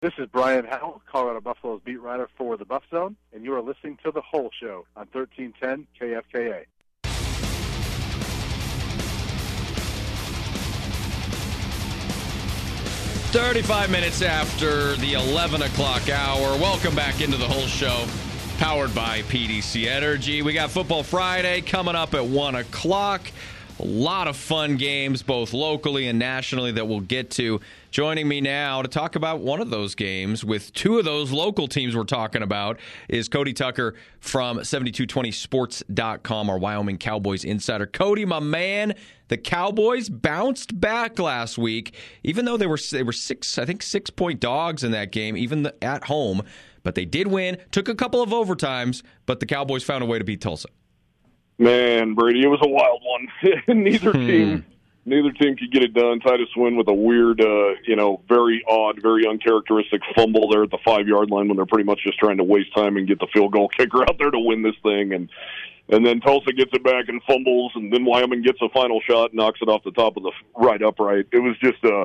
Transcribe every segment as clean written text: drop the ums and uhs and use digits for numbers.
This is Brian Howell, Colorado Buffalo's beat writer for the Buff Zone, and you are listening to The Whole Show on 1310 KFKA. "35 minutes after the 11 o'clock hour. Welcome back into The Whole Show, powered by PDC Energy. We got Football Friday coming up at 1 o'clock. A lot of fun games, both locally and nationally, that we'll get to. Joining me now to talk about one of those games with two of those local teams we're talking about is Cody Tucker from 7220sports.com, our Wyoming Cowboys insider. Cody, my man, the Cowboys bounced back last week, even though they were 6-point dogs in that game, even at home. But they did win, took a couple of overtimes, but the Cowboys found a way to beat Tulsa. Man, Brady, it was a wild one. Neither team could get it done. Titus Swin with a weird, very odd, very uncharacteristic fumble there at the 5-yard line when they're pretty much just trying to waste time and get the field goal kicker out there to win this thing. And then Tulsa gets it back and fumbles, and then Wyoming gets a final shot, knocks it off the top of the right upright. It was just a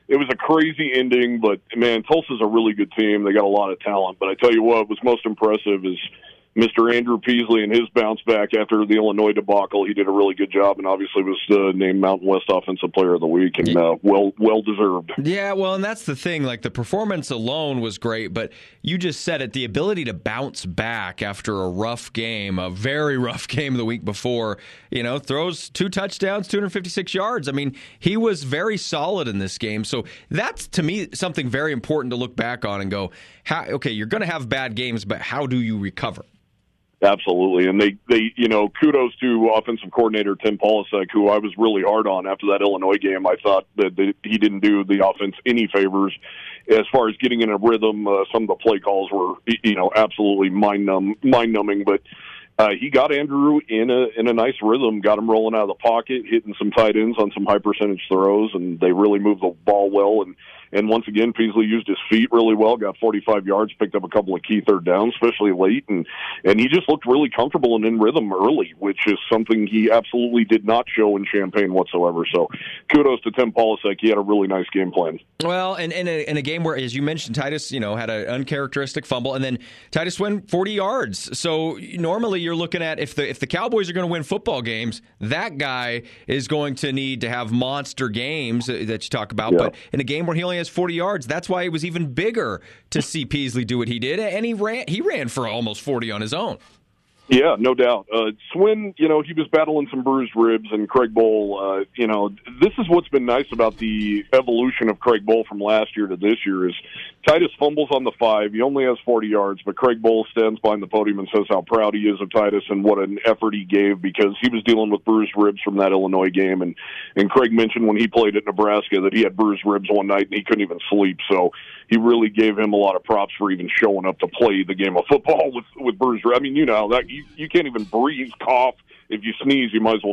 crazy ending, but, man, Tulsa's a really good team. They got a lot of talent. But I tell you what was most impressive is Mr. Andrew Peasley and his bounce back after the Illinois debacle. He did a really good job and obviously was named Mountain West Offensive Player of the Week, and well deserved. Yeah, well, and that's the thing. Like, the performance alone was great, but you just said it, the ability to bounce back after a rough game, a very rough game the week before, throws 2 touchdowns, 256 yards. I mean, he was very solid in this game. So that's, to me, something very important to look back on and go, okay, you're going to have bad games, but how do you recover? Absolutely, and they kudos to offensive coordinator Tim Polasek, who I was really hard on after that Illinois game. I thought that he didn't do the offense any favors as far as getting in a rhythm. Some of the play calls were, absolutely mind-numbing, but he got Andrew in a nice rhythm, got him rolling out of the pocket, hitting some tight ends on some high-percentage throws, and they really moved the ball well. And once again, Peasley used his feet really well, got 45 yards, picked up a couple of key third downs, especially late, and he just looked really comfortable and in rhythm early, which is something he absolutely did not show in Champaign whatsoever. So kudos to Tim Polasek. He had a really nice game plan. Well, and in a game where, as you mentioned, Titus, had an uncharacteristic fumble, and then Titus went 40 yards. So normally you're looking at, if the Cowboys are going to win football games, that guy is going to need to have monster games that you talk about. Yeah. But in a game where he only has 40 yards, that's why it was even bigger to see Peasley do what he did, and he ran for almost 40 on his own. Yeah, no doubt. Swin, he was battling some bruised ribs, and Craig Bohl, this is what's been nice about the evolution of Craig Bohl from last year to this year is Titus fumbles on the 5. He only has 40 yards, but Craig Bohl stands behind the podium and says how proud he is of Titus and what an effort he gave because he was dealing with bruised ribs from that Illinois game. And Craig mentioned when he played at Nebraska that he had bruised ribs one night and he couldn't even sleep. So he really gave him a lot of props for even showing up to play the game of football with bruised ribs. I mean, that you can't even breathe, cough. If you sneeze, you might as well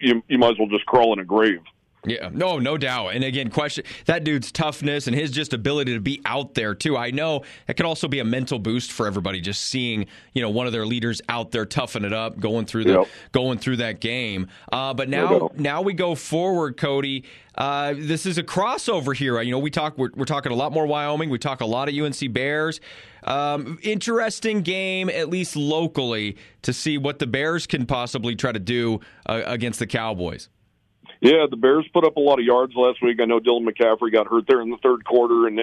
just crawl in a grave. Yeah, no doubt. And again, question that dude's toughness and his just ability to be out there too. I know it could also be a mental boost for everybody just seeing, one of their leaders out there toughing it up, going through that game. But now we go forward, Cody. This is a crossover here. We're talking a lot more Wyoming. We talk a lot of UNC Bears. Interesting game, at least locally, to see what the Bears can possibly try to do against the Cowboys. Yeah, the Bears put up a lot of yards last week. I know Dylan McCaffrey got hurt there in the third quarter, and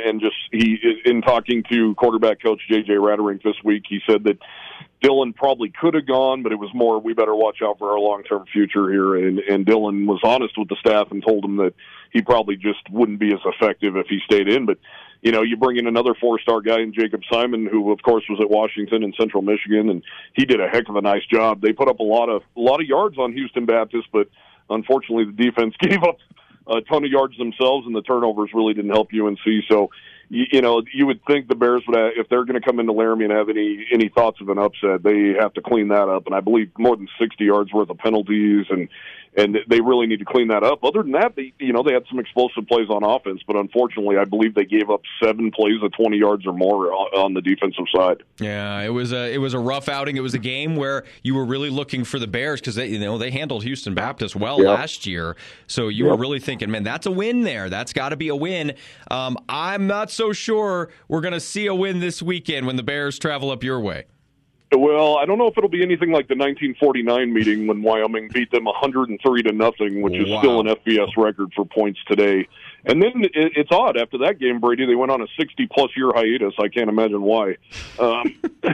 in talking to quarterback coach J.J. Ratterink this week, he said that Dylan probably could have gone, but it was more, we better watch out for our long-term future here. And Dylan was honest with the staff and told them that he probably just wouldn't be as effective if he stayed in. But, you bring in another 4-star guy in Jacob Simon, who, of course, was at Washington and Central Michigan, and he did a heck of a nice job. They put up a lot of yards on Houston Baptist, but unfortunately, the defense gave up a ton of yards themselves, and the turnovers really didn't help UNC. So, you would think the Bears would have, if they're going to come into Laramie and have any thoughts of an upset, they have to clean that up. And I believe more than 60 yards worth of penalties and and they really need to clean that up. Other than that, they had some explosive plays on offense, but unfortunately, I believe they gave up 7 plays of 20 yards or more on the defensive side. Yeah, it was a rough outing. It was a game where you were really looking for the Bears because they handled Houston Baptist well last year. So you were really thinking, man, that's a win there. That's got to be a win. I'm not so sure we're going to see a win this weekend when the Bears travel up your way. Well, I don't know if it'll be anything like the 1949 meeting when Wyoming beat them 103-0, which is still an FBS record for points today. And then it's odd. After that game, Brady, they went on a 60-plus year hiatus. I can't imagine why. But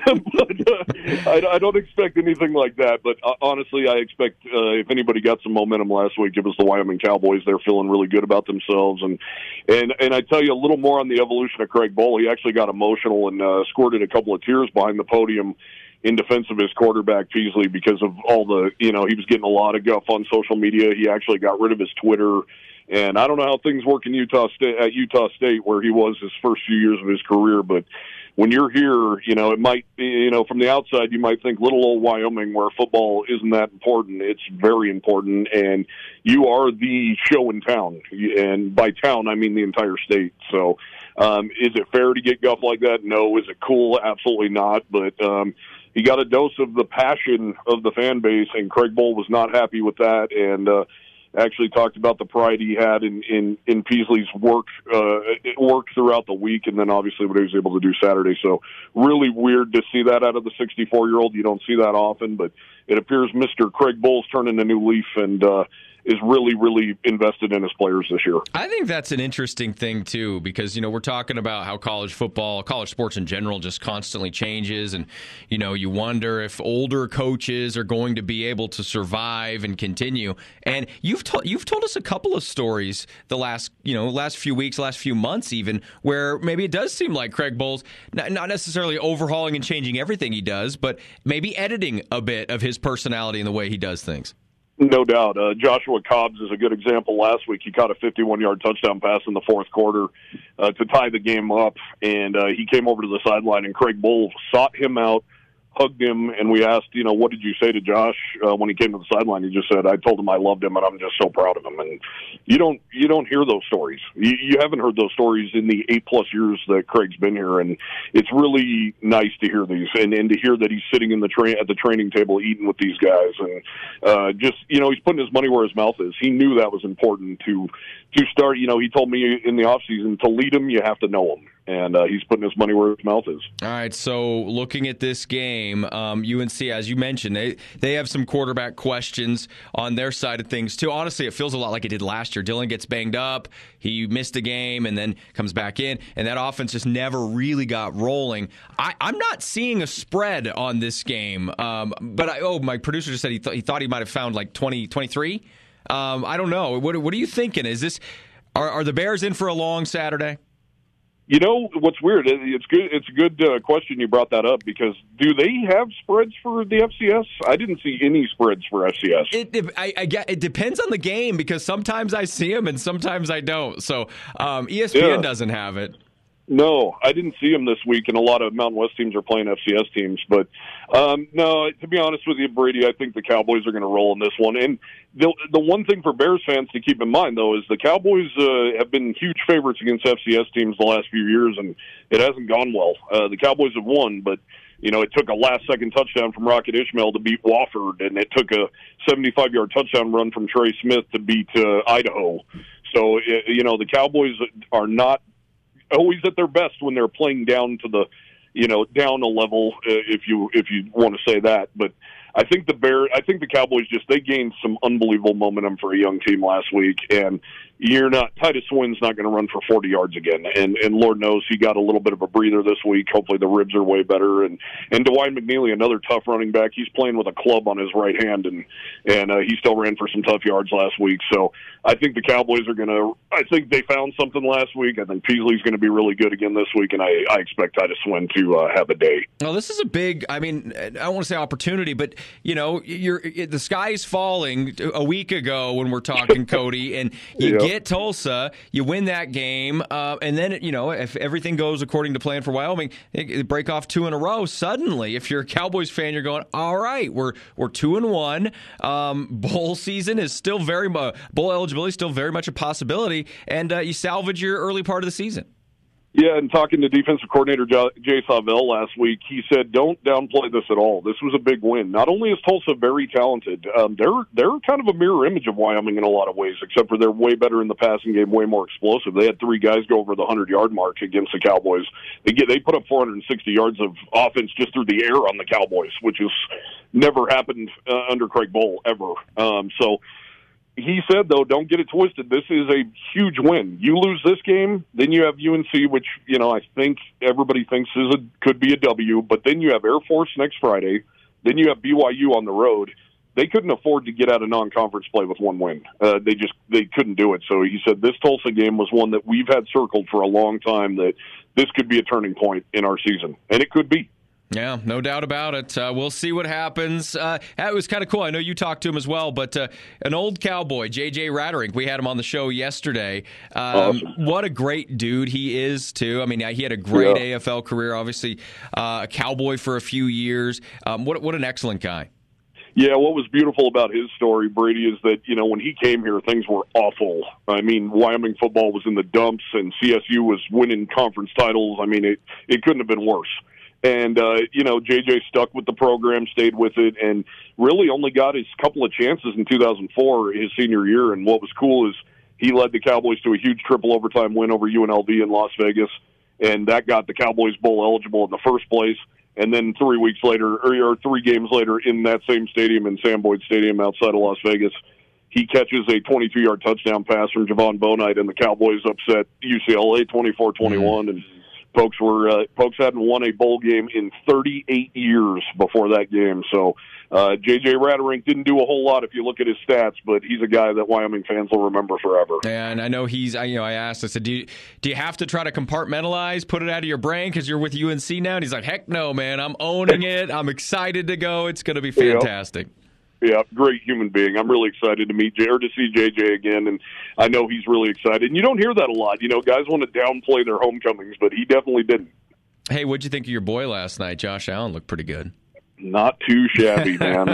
I don't expect anything like that. But honestly, I expect if anybody got some momentum last week, it was the Wyoming Cowboys. They're feeling really good about themselves. And I tell you a little more on the evolution of Craig Bohl. He actually got emotional and squirted a couple of tears behind the podium in defense of his quarterback, Peasley, because of all the, he was getting a lot of guff on social media. He actually got rid of his Twitter. And I don't know how things work in Utah State, where he was his first few years of his career. But when you're here, it might, from the outside, you might think little old Wyoming, where football isn't that important. It's very important. And you are the show in town. And by town, I mean the entire state. So is it fair to get guff like that? No. Is it cool? Absolutely not. But he got a dose of the passion of the fan base, and Craig Bohl was not happy with that, and actually talked about the pride he had in Peasley's work throughout the week, and then obviously what he was able to do Saturday. So really weird to see that out of the 64-year-old. You don't see that often, but it appears Mr. Craig Bohl's turning a new leaf and is really, really invested in his players this year. I think that's an interesting thing, too, because, we're talking about how college football, college sports in general, just constantly changes. And, you wonder if older coaches are going to be able to survive and continue. And you've told us a couple of stories the last few weeks, last few months even, where maybe it does seem like Craig Bohl's not necessarily overhauling and changing everything he does, but maybe editing a bit of his personality and the way he does things. No doubt. Joshua Cobbs is a good example. Last week, he caught a 51-yard touchdown pass in the fourth quarter to tie the game up, and he came over to the sideline, and Craig Bohl sought him out, hugged him, and we asked, what did you say to Josh when he came to the sideline? He just said, I told him I loved him, and I'm just so proud of him. And you don't hear those stories. You haven't heard those stories in the 8+ years that Craig's been here, and it's really nice to hear these and to hear that he's sitting in at the training table eating with these guys, and he's putting his money where his mouth is. He knew that was important to start. He told me in the offseason, to lead him, you have to know him. And he's putting his money where his mouth is. All right, so looking at this game, UNC, as you mentioned, they have some quarterback questions on their side of things, too. Honestly, it feels a lot like it did last year. Dylan gets banged up, he missed a game, and then comes back in, and that offense just never really got rolling. I'm not seeing a spread on this game, but my producer just said he thought he might have found like 23. I don't know. What are you thinking? Is this are the Bears in for a long Saturday? What's weird, it's good. It's a good question you brought that up, because do they have spreads for the FCS? I didn't see any spreads for FCS. It depends on the game, because sometimes I see them and sometimes I don't. So ESPN doesn't have it. No, I didn't see them this week, and a lot of Mountain West teams are playing FCS teams. But, no, to be honest with you, Brady, I think the Cowboys are going to roll in this one. And the one thing for Bears fans to keep in mind, though, is the Cowboys have been huge favorites against FCS teams the last few years, and it hasn't gone well. The Cowboys have won, but it took a last-second touchdown from Rocket Ismail to beat Wofford, and it took a 75-yard touchdown run from Trey Smith to beat Idaho. So, the Cowboys are not always at their best when they're playing down to the, down a level, if you want to say that. But I think the Cowboys they gained some unbelievable momentum for a young team last week, and Titus Swinn's not going to run for 40 yards again. And Lord knows he got a little bit of a breather this week. Hopefully the ribs are way better. And DeWine McNeely, another tough running back, he's playing with a club on his right hand, and he still ran for some tough yards last week. So I think the Cowboys I think they found something last week. I think Peasley's going to be really good again this week, and I expect Titus Swinn to have a day. Well, this is a big, I don't want to say opportunity, but, the sky is falling a week ago when we're talking, Cody, and you get hit Tulsa, you win that game, and then, if everything goes according to plan for Wyoming, they break off 2 in a row. Suddenly, if you're a Cowboys fan, you're going, all right, we're 2-1. Bowl season is still bowl eligibility is still very much a possibility, and you salvage your early part of the season. Yeah, and talking to defensive coordinator Jay Savell last week, he said, don't downplay this at all. This was a big win. Not only is Tulsa very talented, they're kind of a mirror image of Wyoming in a lot of ways, except for they're way better in the passing game, way more explosive. They had 3 guys go over the 100-yard mark against the Cowboys. They put up 460 yards of offense just through the air on the Cowboys, which has never happened under Craig Bohl ever. So he said, though, don't get it twisted. This is a huge win. You lose this game, then you have UNC, which, I think everybody thinks could be a W, but then you have Air Force next Friday. Then you have BYU on the road. They couldn't afford to get out of non-conference play with 1 win. They couldn't do it. So he said this Tulsa game was one that we've had circled for a long time, that this could be a turning point in our season, and it could be. Yeah, no doubt about it. We'll see what happens. It was kind of cool. I know you talked to him as well, but an old Cowboy, J.J. Ratterink, we had him on the show yesterday. Awesome. What a great dude he is, too. I mean, he had a great AFL career, obviously a Cowboy for a few years. What an excellent guy. Yeah, what was beautiful about his story, Brady, is that, when he came here, things were awful. I mean, Wyoming football was in the dumps, and CSU was winning conference titles. I mean, it couldn't have been worse. And, JJ stuck with the program, stayed with it, and really only got his couple of chances in 2004, his senior year. And what was cool is he led the Cowboys to a huge triple overtime win over UNLV in Las Vegas, and that got the Cowboys bowl eligible in the first place. And then 3 weeks later, or 3 games later, in that same stadium, in Sam Boyd Stadium outside of Las Vegas, he catches a 22-yard touchdown pass from Javon Bonite, and the Cowboys upset UCLA 24-21, and Folks hadn't won a bowl game in 38 years before that game. So J.J. Ratterink didn't do a whole lot if you look at his stats, but he's a guy that Wyoming fans will remember forever. Yeah, and I know I asked, I said, do you have to try to compartmentalize, put it out of your brain because you're with UNC now? And he's like, heck no, man, I'm owning it. I'm excited to go. It's going to be fantastic. Yeah, great human being. I'm really excited to see JJ again, and I know he's really excited. And you don't hear that a lot. Guys want to downplay their homecomings, but he definitely didn't. Hey, what'd you think of your boy last night? Josh Allen looked pretty good. Not too shabby, man.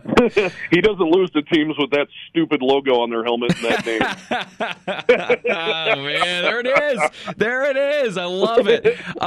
He doesn't lose to teams with that stupid logo on their helmet and that name. Oh, man, there it is. There it is. I love it.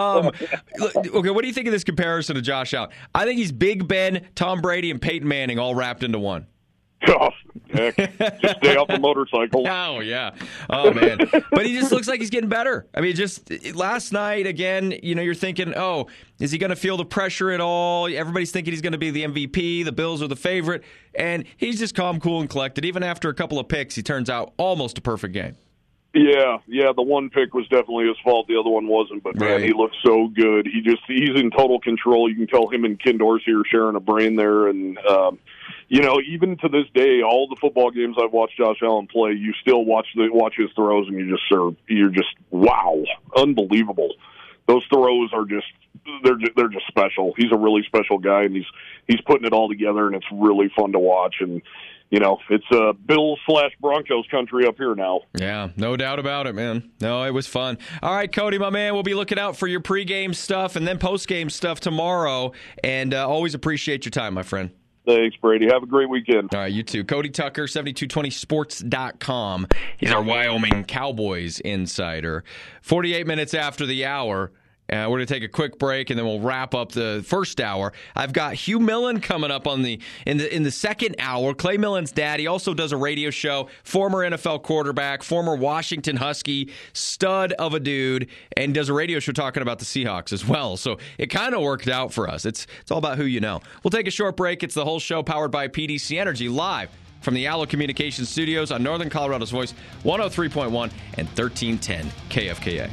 Okay, what do you think of this comparison to Josh Allen? I think he's Big Ben, Tom Brady, and Peyton Manning all wrapped into one. Oh, heck. Just stay off the motorcycle. Oh, yeah. Oh, man. But he just looks like he's getting better. I mean, just last night, again, you're thinking, oh, is he going to feel the pressure at all? Everybody's thinking he's going to be the MVP. The Bills are the favorite. And he's just calm, cool, and collected. Even after a couple of picks, he turns out almost a perfect game. Yeah, the one pick was definitely his fault. The other one wasn't. But, man, he looks so good. He's in total control. You can tell him and Ken Dorsey are sharing a brain there. And, even to this day, all the football games I've watched Josh Allen play, you still watch his throws, and you're just wow, unbelievable. Those throws are they're just special. He's a really special guy, and he's putting it all together, and it's really fun to watch. And it's Bills/Broncos country up here now. Yeah, no doubt about it, man. No, it was fun. All right, Cody, my man, we'll be looking out for your pregame stuff and then postgame stuff tomorrow. And always appreciate your time, my friend. Thanks, Brady. Have a great weekend. All right, you too. Cody Tucker, 7220sports.com. He's our Wyoming Cowboys insider. 48 minutes after the hour. We're going to take a quick break, and then we'll wrap up the first hour. I've got Hugh Millen coming up in the second hour. Clay Millen's dad. He also does a radio show. Former NFL quarterback, former Washington Husky, stud of a dude, and does a radio show talking about the Seahawks as well. So it kind of worked out for us. It's all about who you know. We'll take a short break. It's the whole show powered by PDC Energy live from the Allo Communications Studios on Northern Colorado's Voice, 103.1 and 1310 KFKA.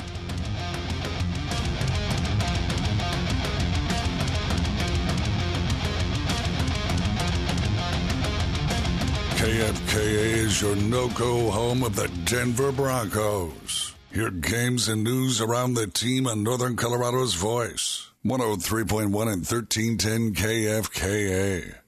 KFKA is your no-go home of the Denver Broncos. Hear games and news around the team on Northern Colorado's Voice, 103.1 and 1310 KFKA.